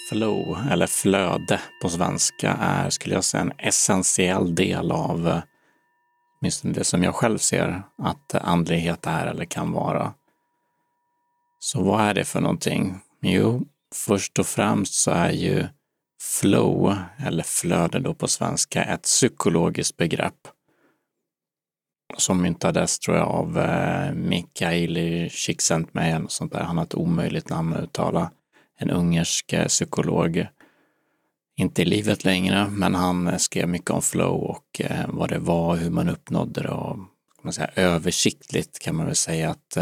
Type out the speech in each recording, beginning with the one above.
Flow eller flöde på svenska är, skulle jag säga, en essentiell del av åtminstone det som jag själv ser att andlighet är eller kan vara. Så vad är det för någonting? Jo, först och främst så är ju flow eller flöde då på svenska ett psykologiskt begrepp som myntades, tror jag, av Mikhail Csikszentmihalyi och sånt där. Han har ett omöjligt namn att uttala. En ungersk psykolog, inte i livet längre, men han skrev mycket om flow och vad det var, hur man uppnådde det, och översiktligt kan man väl säga att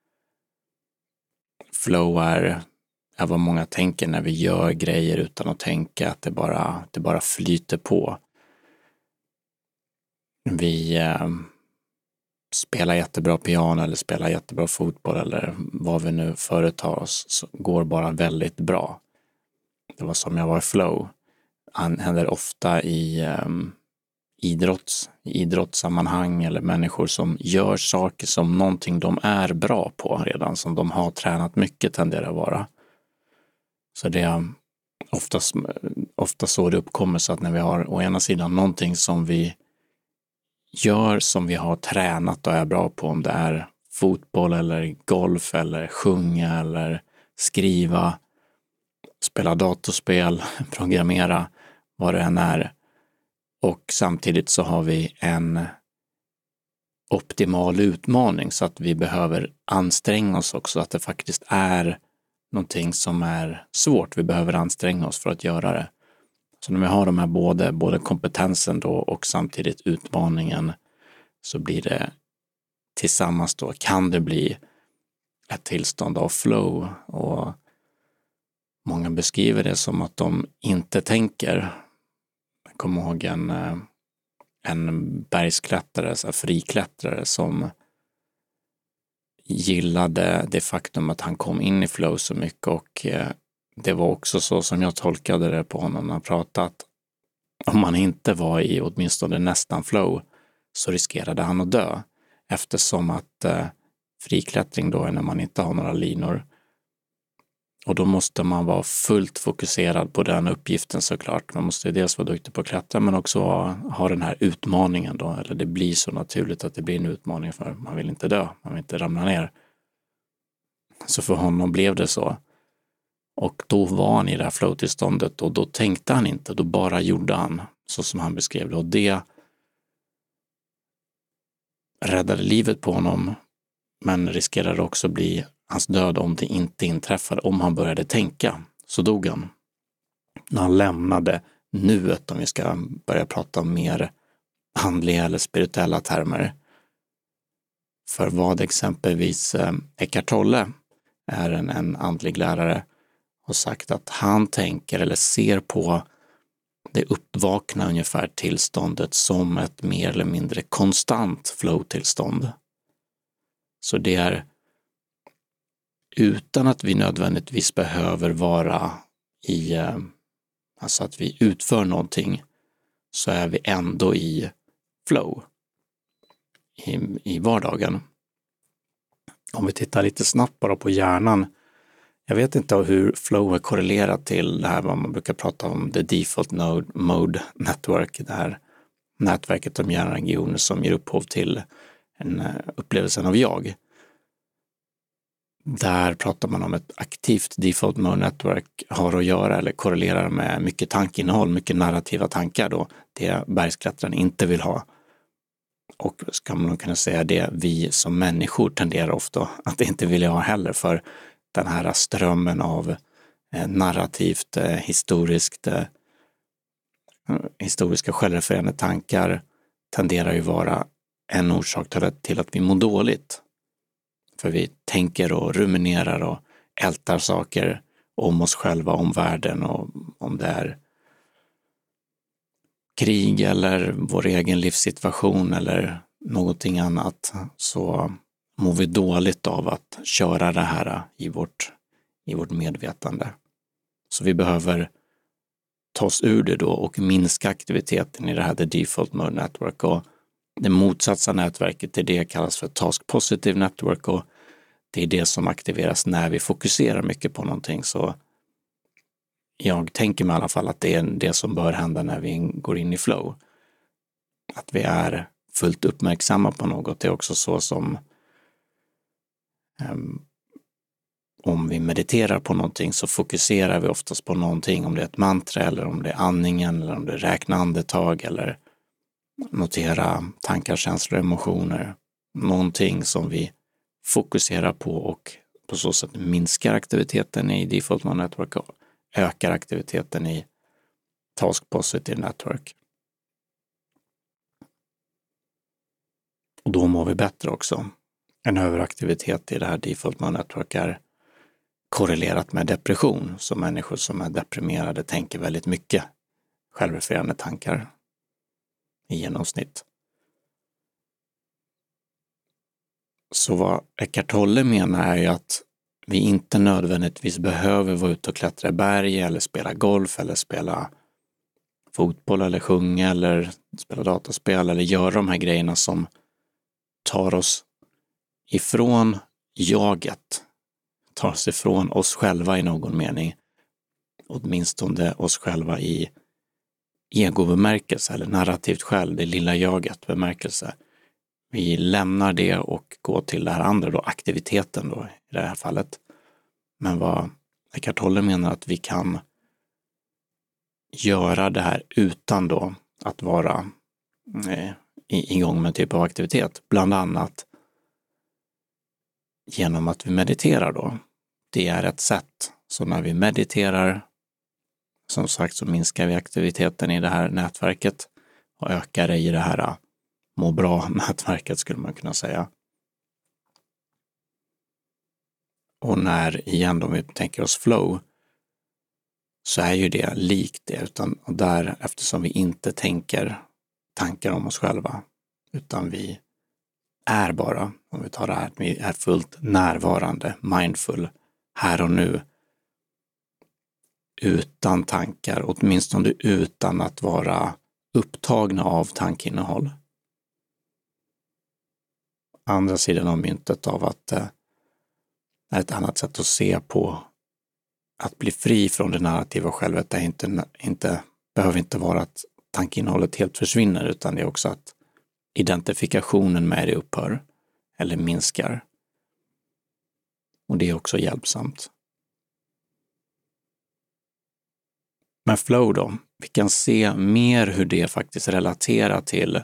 flow är vad många tänker när vi gör grejer utan att tänka, att det bara flyter på. Vi spelar jättebra piano eller spelar jättebra fotboll eller vad vi nu företar oss, så går bara väldigt bra. Det var som jag var i flow. Han händer ofta i idrottssammanhang eller människor som gör saker som någonting de är bra på redan, som de har tränat mycket, tenderar att vara. Så det är ofta så det uppkommer, så att när vi har å ena sidan någonting som vi gör som vi har tränat och är bra på, om det är fotboll eller golf eller sjunga eller skriva, spela datorspel, programmera, vad det än är. Och samtidigt så har vi en optimal utmaning, så att vi behöver anstränga oss också, att det faktiskt är någonting som är svårt. Vi behöver anstränga oss för att göra det. Så när vi har de här både kompetensen då och samtidigt utmaningen, så blir det tillsammans då, kan det bli ett tillstånd av flow. Och många beskriver det som att de inte tänker. Jag kommer ihåg en bergsklättrare, så här friklättrare, som gillade det faktum att han kom in i flow så mycket, och det var också så som jag tolkade det på honom när han pratat. Om man inte var i åtminstone nästan flow, så riskerade han att dö, eftersom att friklättring då är när man inte har några linor. Och då måste man vara fullt fokuserad på den uppgiften, såklart. Man måste dels vara duktig på att klättra, men också ha den här utmaningen då. Eller det blir så naturligt att det blir en utmaning, för man vill inte dö, man vill inte ramla ner. Så för honom blev det så. Och då var han i det här flow-tillståndet, och då tänkte han inte, då bara gjorde han så som han beskrev det. Och det räddade livet på honom, men riskerade också bli hans död om det inte inträffade. Om han började tänka, så dog han. När han lämnade nuet, om vi ska börja prata om mer andliga eller spirituella termer. För vad exempelvis Eckhart Tolle är en andlig lärare, och sagt att han tänker eller ser på det uppvakna ungefär tillståndet som ett mer eller mindre konstant flow-tillstånd. Så det är utan att vi nödvändigtvis behöver vara i, alltså att vi utför någonting, så är vi ändå i flow i vardagen. Om vi tittar lite snabbt bara på hjärnan. Jag vet inte hur flow är korrelerat till det här vad man brukar prata om, the default mode network, det här nätverket av hjärnregioner som ger upphov till upplevelsen av jag. Där pratar man om ett aktivt default mode network har att göra eller korrelerar med mycket tankinnehåll, mycket narrativa tankar då, det bergsklättraren inte vill ha. Och ska man kunna säga det, vi som människor tenderar ofta att inte vilja ha heller, för den här strömmen av narrativt, historiska självrefererande tankar tenderar ju vara en orsak till att vi mår dåligt. För vi tänker och ruminerar och ältar saker om oss själva, om världen, och om det är krig eller vår egen livssituation eller någonting annat, så mår vi dåligt av att köra det här i vårt medvetande. Så vi behöver ta oss ur det då och minska aktiviteten i det här the default mode network, och det motsatta nätverket till det kallas för task positive network, och det är det som aktiveras när vi fokuserar mycket på någonting. Så jag tänker mig i alla fall att det är det som bör hända när vi går in i flow. Att vi är fullt uppmärksamma på något. Det är också så som om vi mediterar på någonting så fokuserar vi oftast på någonting. Om det är ett mantra eller om det är andningen eller om det är räkna andetag eller notera tankar, känslor, emotioner. Någonting som vi fokuserar på och på så sätt minskar aktiviteten i Default Mode Network och ökar aktiviteten i Task Positive Network. Och då mår vi bättre också. En överaktivitet i det här Default Mode Network är korrelerat med depression. Så människor som är deprimerade tänker väldigt mycket självrefererande tankar i genomsnitt. Så vad Eckhart Tolle menar är ju att vi inte nödvändigtvis behöver vara ute och klättra i berg eller spela golf eller spela fotboll eller sjunga eller spela dataspel eller göra de här grejerna som tar oss ifrån jaget, tar oss ifrån oss själva i någon mening, åtminstone oss själva i egobemärkelse eller narrativt själv, det lilla jaget bemärkelse. Vi lämnar det och går till det här andra då, aktiviteten då i det här fallet. Men vad Eckhart Tolle menar att vi kan göra det här utan då att vara igång med en typ av aktivitet. Bland annat genom att vi mediterar då. Det är ett sätt. Så när vi mediterar, som sagt, så minskar vi aktiviteten i det här nätverket och ökar det i det här må bra-nätverket skulle man kunna säga. Och när, igen då vi tänker oss flow, så är ju det likt det, utan och där eftersom vi inte tänker tankar om oss själva, utan vi är bara, om vi tar det här, att vi är fullt närvarande, mindful, här och nu, utan tankar, åtminstone utan att vara upptagna av tankeinnehåll. Andra sidan av myntet av att är ett annat sätt att se på att bli fri från det narrativa självet. Det behöver inte vara att tankeinnehållet helt försvinner, utan det är också att identifikationen med det upphör eller minskar. Och det är också hjälpsamt. Men flow då, vi kan se mer hur det faktiskt relaterar till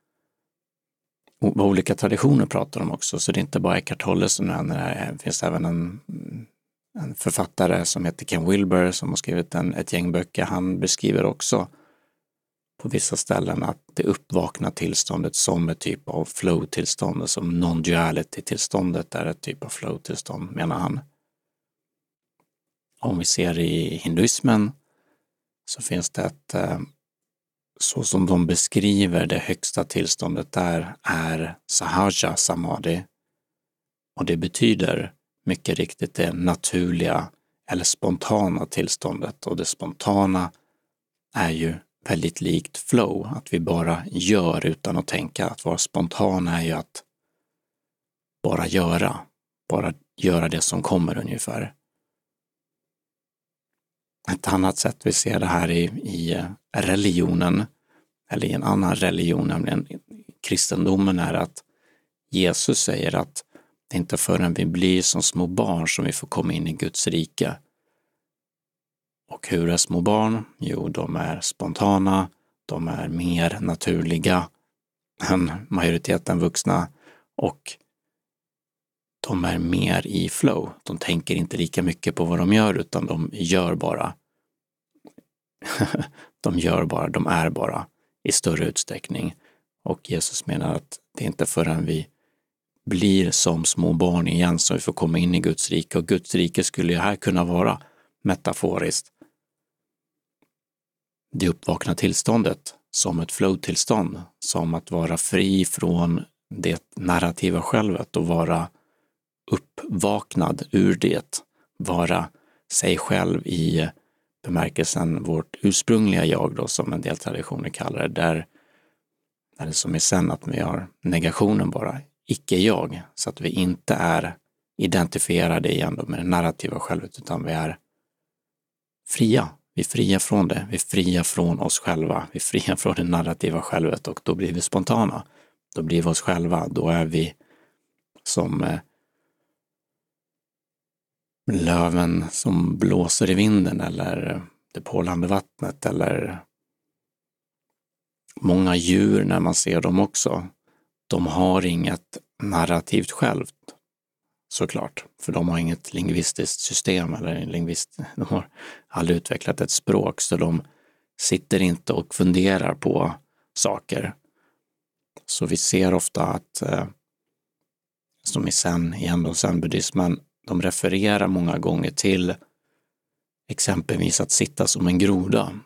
vad olika traditioner pratar om också. Så det är inte bara Eckhart Tolle som nämner, det finns även en författare som heter Ken Wilber som har skrivit ett gäng böcker. Han beskriver också på vissa ställen att det uppvakna tillståndet som ett typ av flow-tillstånd, som non-duality-tillståndet är ett typ av flow-tillstånd, menar han. Om vi ser i hinduismen så finns det ett, så som de beskriver det högsta tillståndet där är sahaja samadhi. Och det betyder mycket riktigt det naturliga eller spontana tillståndet. Och det spontana är ju väldigt likt flow, att vi bara gör utan att tänka. Att vara spontan är ju att bara göra det som kommer ungefär. Ett annat sätt vi ser det här i religionen, eller i en annan religion, nämligen kristendomen, är att Jesus säger att det inte förrän vi blir som små barn som vi får komma in i Guds rike. Och hur är små barn? Jo, de är spontana, de är mer naturliga än majoriteten vuxna och de är mer i flow. De tänker inte lika mycket på vad de gör, utan de gör bara. De är bara i större utsträckning. Och Jesus menar att det är inte förrän vi blir som små barn igen som vi får komma in i Guds rike. Och Guds rike skulle ju här kunna vara metaforiskt det uppvakna tillståndet som ett flow-tillstånd, som att vara fri från det narrativa självet och vara uppvaknad ur det, vara sig själv i bemärkelsen vårt ursprungliga jag då, som en del traditioner kallar det, där är det som är sen att vi har negationen bara, icke-jag, så att vi inte är identifierade igen då med det narrativa självet, utan vi är fria. Vi är fria från det, vi är fria från oss själva, vi är fria från det narrativa självet och då blir vi spontana. Då blir vi oss själva, då är vi som löven som blåser i vinden eller det porlande vattnet eller många djur när man ser dem också. De har inget narrativt självt, såklart, för de har inget lingvistiskt system eller de har aldrig utvecklat ett språk, så de sitter inte och funderar på saker. Så vi ser ofta att, som i zen-buddhismen, de refererar många gånger till exempelvis att sitta som en groda.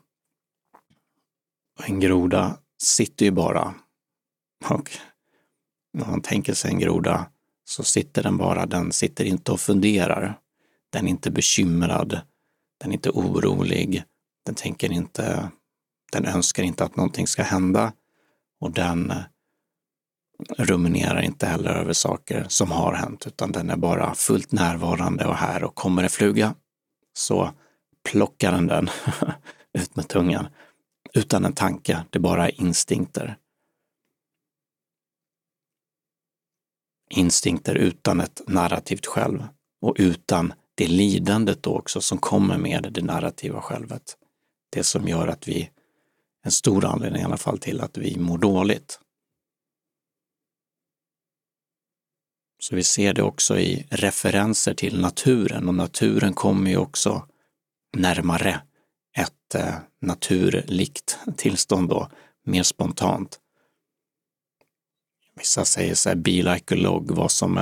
En groda sitter ju bara, och när man tänker sig en groda så sitter den bara, den sitter inte och funderar. Den är inte bekymrad, den är inte orolig, den önskar inte att någonting ska hända och den ruminerar inte heller över saker som har hänt, utan den är bara fullt närvarande och här, och kommer det fluga så plockar den ut med tungan utan en tanke, det är bara instinkter. Instinkter utan ett narrativt själv och utan det lidandet då också som kommer med det narrativa självet. Det som gör att en stor anledning i alla fall till att vi mår dåligt. Så vi ser det också i referenser till naturen, och naturen kommer ju också närmare ett naturlikt tillstånd då, mer spontant. Vissa säger så här, be like a log, var som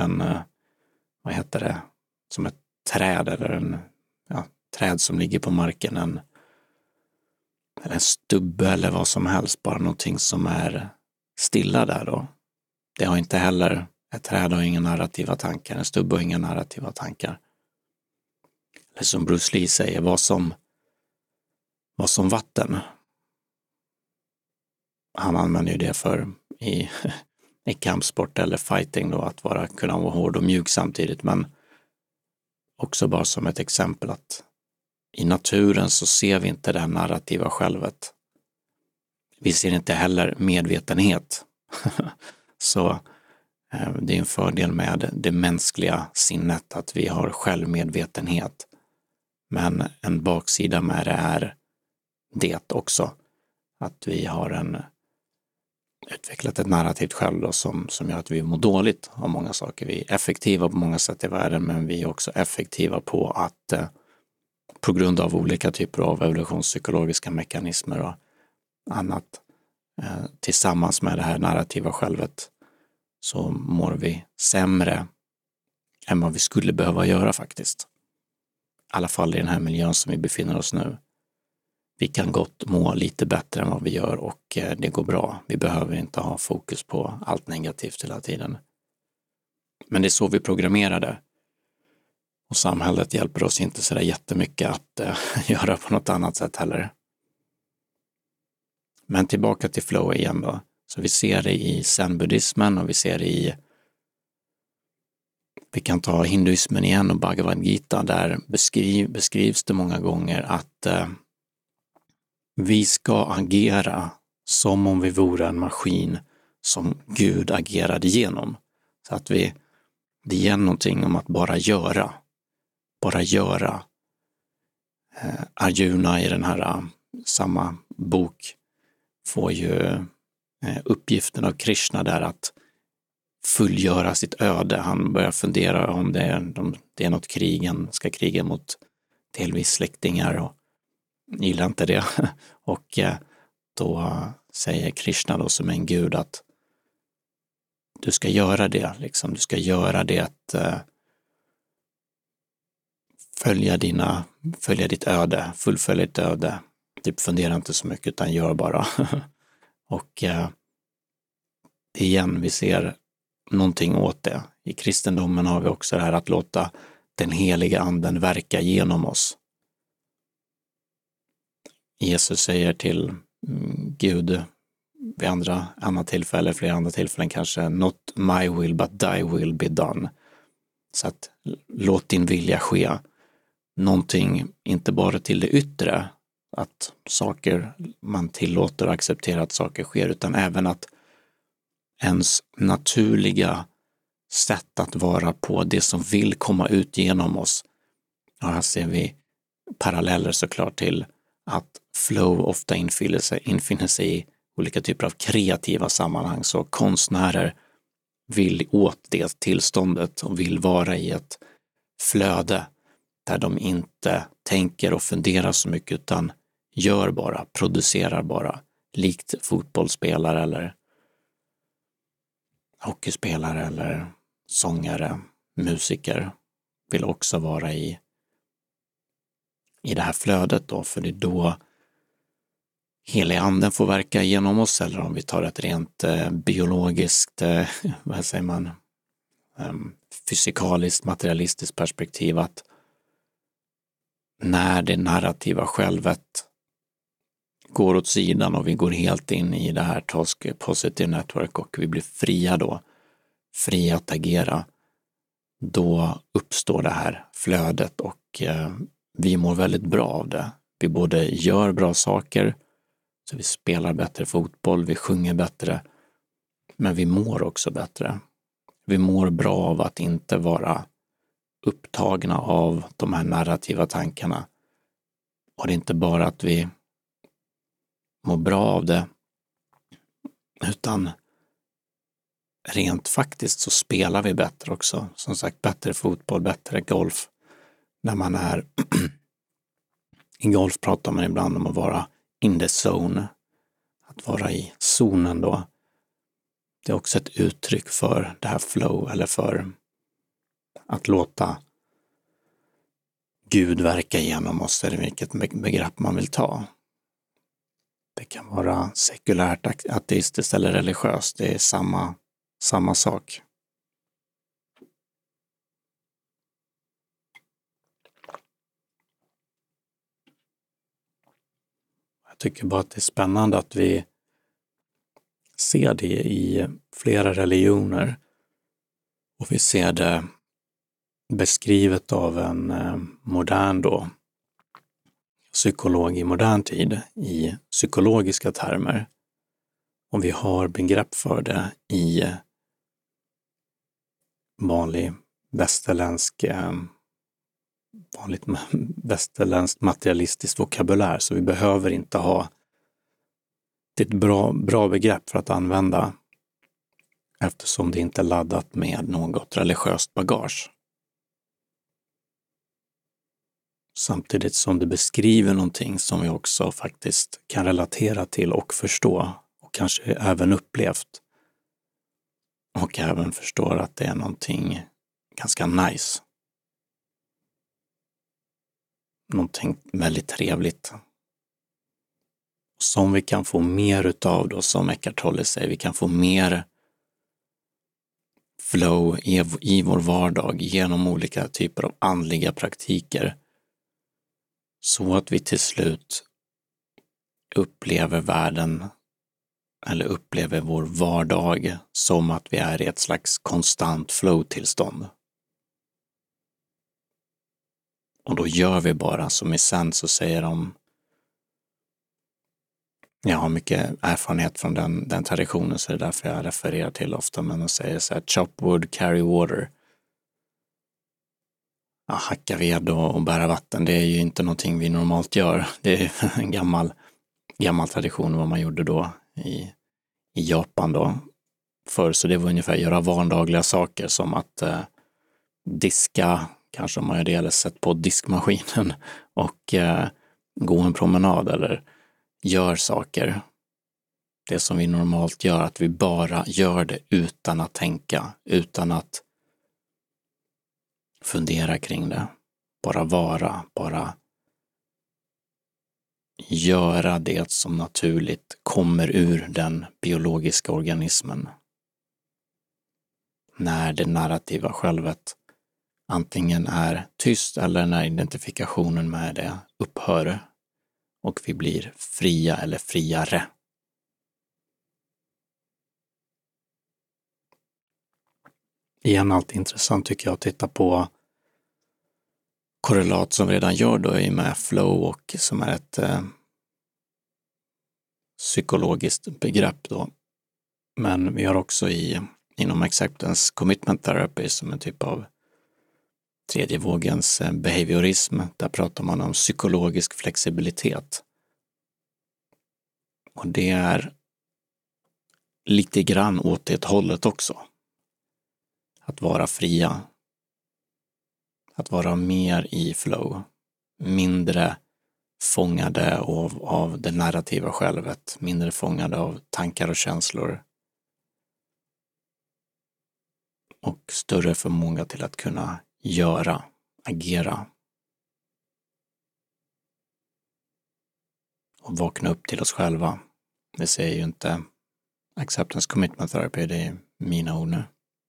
som ett träd eller träd som ligger på marken, eller en stubbe eller vad som helst, bara någonting som är stilla där då. Det har inte heller, ett träd har inga narrativa tankar, en stubbe har inga narrativa tankar. Eller som Bruce Lee säger, var som vatten. Han använder ju det för i kampsport eller fighting då, att kunna vara hård och mjuk samtidigt, men också bara som ett exempel att i naturen så ser vi inte det här narrativa självet. Vi ser inte heller medvetenhet. Så det är en fördel med det mänskliga sinnet att vi har självmedvetenhet. Men en baksida med det är det också. Att vi har utvecklat ett narrativt själv då, som gör att vi mår dåligt av många saker. Vi är effektiva på många sätt i världen, men vi är också effektiva på att på grund av olika typer av evolutionspsykologiska mekanismer och annat tillsammans med det här narrativa självet så mår vi sämre än vad vi skulle behöva göra faktiskt. I alla fall i den här miljön som vi befinner oss nu. Vi kan gott må lite bättre än vad vi gör och det går bra. Vi behöver inte ha fokus på allt negativt hela tiden. Men det är så vi programmerade. Och samhället hjälper oss inte så där jättemycket att göra på något annat sätt heller. Men tillbaka till flow igen då. Så vi ser det i zen-buddhismen och vi ser det vi kan ta hinduismen igen och Bhagavad Gita. Där beskrivs det många gånger att vi ska agera som om vi vore en maskin som Gud agerade genom. Så att det ger någonting om att bara göra. Bara göra. Arjuna i den här samma bok får ju uppgiften av Krishna där att fullgöra sitt öde. Han börjar fundera om det är något ska kriga mot delvis släktingar och gillar inte det. Och då säger Krishna då som en gud att du ska göra det, liksom. Du ska göra det att följa ditt öde, fullfölja ditt öde. Typ fundera inte så mycket utan gör bara. Och igen, vi ser någonting åt det. I kristendomen har vi också det här att låta den heliga anden verka genom oss. Jesus säger till Gud vid flera andra tillfällen kanske, not my will but thy will be done. Så att låt din vilja ske. Någonting, inte bara till det yttre, att saker, man tillåter och accepterar att saker sker, utan även att ens naturliga sätt att vara på, det som vill komma ut genom oss. Och här ser vi paralleller såklart till att flow ofta infinner sig i olika typer av kreativa sammanhang. Så konstnärer vill åt det tillståndet och vill vara i ett flöde där de inte tänker och funderar så mycket utan gör bara, producerar bara, likt fotbollsspelare eller hockeyspelare eller sångare, musiker vill också vara i det här flödet då, för det är då heliga anden får verka genom oss, eller om vi tar ett rent biologiskt, vad säger man, fysikaliskt, materialistiskt perspektiv, att när det narrativa självet går åt sidan och vi går helt in i det här Task Positive Network och vi blir fria då, fria att agera, då uppstår det här flödet och vi mår väldigt bra av det. Vi både gör bra saker, så vi spelar bättre fotboll, vi sjunger bättre, men vi mår också bättre. Vi mår bra av att inte vara upptagna av de här narrativa tankarna. Och det är inte bara att vi mår bra av det, utan rent faktiskt så spelar vi bättre också. Som sagt, bättre fotboll, bättre golf. När man är i golf pratar man ibland om att vara in the zone, att vara i zonen då. Det är också ett uttryck för det här flow, eller för att låta Gud verka genom oss, eller vilket begrepp man vill ta. Det kan vara sekulärt, ateistiskt eller religiöst, det är samma sak. Jag tycker bara att det är spännande att vi ser det i flera religioner och vi ser det beskrivet av en modern då, psykolog i modern tid i psykologiska termer. Och vi har begrepp för det i vanligt västerländskt materialistiskt vokabulär, så vi behöver inte ha ett bra begrepp för att använda, eftersom det inte är laddat med något religiöst bagage. Samtidigt som det beskriver någonting som vi också faktiskt kan relatera till och förstå, och kanske även upplevt. Och även förstår att det är någonting ganska nice. Någonting väldigt trevligt. Som vi kan få mer utav då, som Eckhart Tolle säger, vi kan få mer flow i vår vardag genom olika typer av andliga praktiker. Så att vi till slut upplever världen, eller upplever vår vardag som att vi är i ett slags konstant flow-tillstånd. Och då gör vi bara som i sen så säger de, jag har mycket erfarenhet från den traditionen, så det är därför jag refererar till ofta, men de säger så här: chop wood, carry water. Ja, hacka ved och bära vatten, det är ju inte någonting vi normalt gör. Det är en gammal tradition vad man gjorde då i Japan då förr, så det var ungefär göra vardagliga saker som att diska, kanske om man gör det, eller sätta på diskmaskinen och gå en promenad eller gör saker. Det som vi normalt gör, att vi bara gör det utan att tänka, utan att fundera kring det. Bara vara, bara göra det som naturligt kommer ur den biologiska organismen. När det narrativa självet antingen är tyst eller när identifikationen med det upphör och vi blir fria eller friare. Igen, allt intressant tycker jag att titta på korrelat som vi redan gör då i med flow, och som är ett psykologiskt begrepp då. Men vi har också inom Acceptance Commitment Therapy som en typ av tredje vågens behaviorism. Där pratar man om psykologisk flexibilitet. Och det är lite grann åt det hållet också. Att vara fria. Att vara mer i flow. Mindre fångade av det narrativa självet. Mindre fångade av tankar och känslor. Och större förmåga till att kunna agera. Och vakna upp till oss själva. Det säger ju inte Acceptance Commitment Therapy, det är mina ord nu.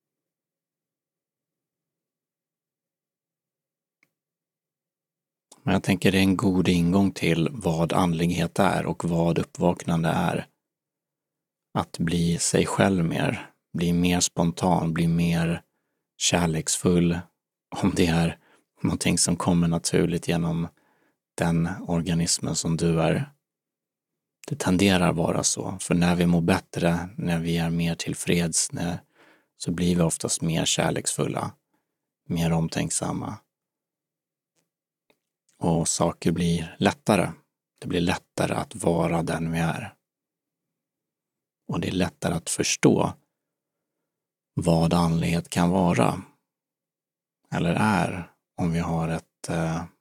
Men jag tänker det är en god ingång till vad andlighet är och vad uppvaknande är. Att bli sig själv mer, bli mer spontan, bli mer kärleksfull. Om det är någonting som kommer naturligt genom den organismen som du är. Det tenderar vara så, för när vi mår bättre, när vi är mer tillfreds, så blir vi oftast mer kärleksfulla, mer omtänksamma. Och saker blir lättare. Det blir lättare att vara den vi är. Och det är lättare att förstå vad andlighet kan vara. Eller är, om vi har ett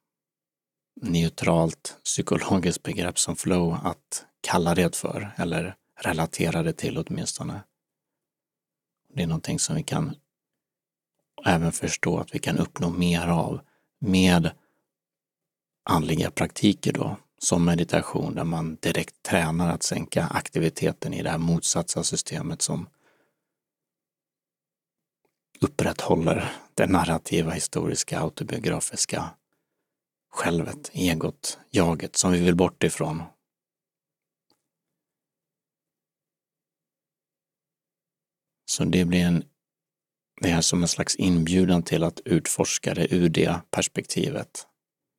neutralt psykologiskt begrepp som flow att kalla det för, eller relatera det till åtminstone. Det är någonting som vi kan även förstå att vi kan uppnå mer av med andliga praktiker då, som meditation där man direkt tränar att sänka aktiviteten i det här motsatsa systemet som upprätthåller det narrativa, historiska, autobiografiska självet, egot, jaget som vi vill bort ifrån. Så det är som en slags inbjudan till att utforska det ur det perspektivet.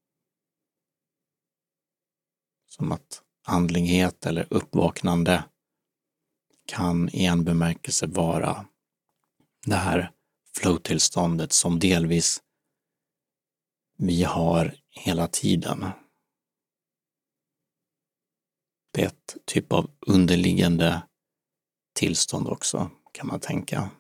Som att andlighet eller uppvaknande kan i en bemärkelse vara det här flow-tillståndet som delvis vi har hela tiden. Det är ett typ av underliggande tillstånd också, kan man tänka.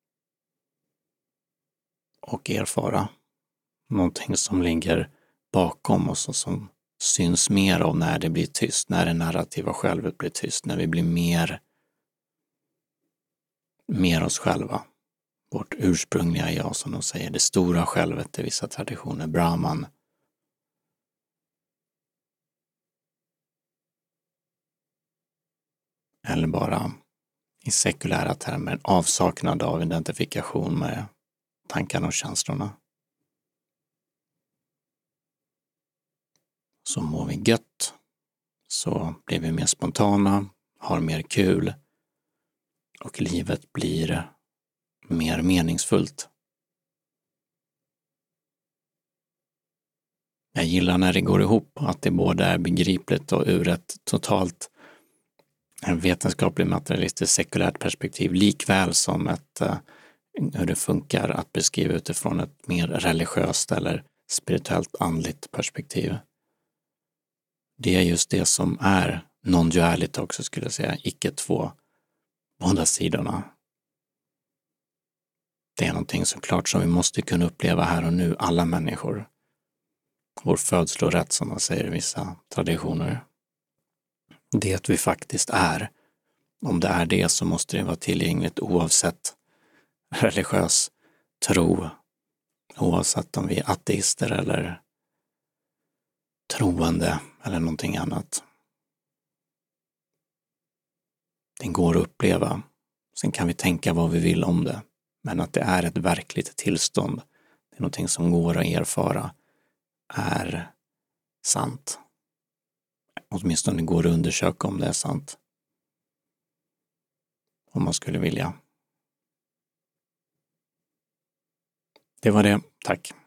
Och erfara. Någonting som ligger bakom oss och som syns mer av när det blir tyst, när det narrativa självet blir tyst, när vi blir mer oss själva. Vårt ursprungliga jag, som de säger, det stora självet i vissa traditioner, Brahman. Eller bara i sekulära termer avsaknad av identifikation med tankarna och känslorna. Så mår vi gött, så blir vi mer spontana, har mer kul och livet blir mer meningsfullt. Jag gillar när det går ihop, att det både är begripligt och ur ett totalt vetenskapligt materialistiskt sekulärt perspektiv, likväl som hur det funkar att beskriva utifrån ett mer religiöst eller spirituellt andligt perspektiv. Det är just det som är non-duality också, skulle jag säga, icke båda sidorna. Det är någonting såklart som vi måste kunna uppleva här och nu, alla människor. Vår födslorätt, som man säger i vissa traditioner. Det vi faktiskt är. Om det är det så måste det vara tillgängligt oavsett religiös tro. Oavsett om vi är ateister eller troende eller någonting annat. Det går att uppleva. Sen kan vi tänka vad vi vill om det. Men att det är ett verkligt tillstånd, det är någonting som går att erfara, är sant. Åtminstone går det att undersöka om det är sant. Om man skulle vilja. Det var det. Tack.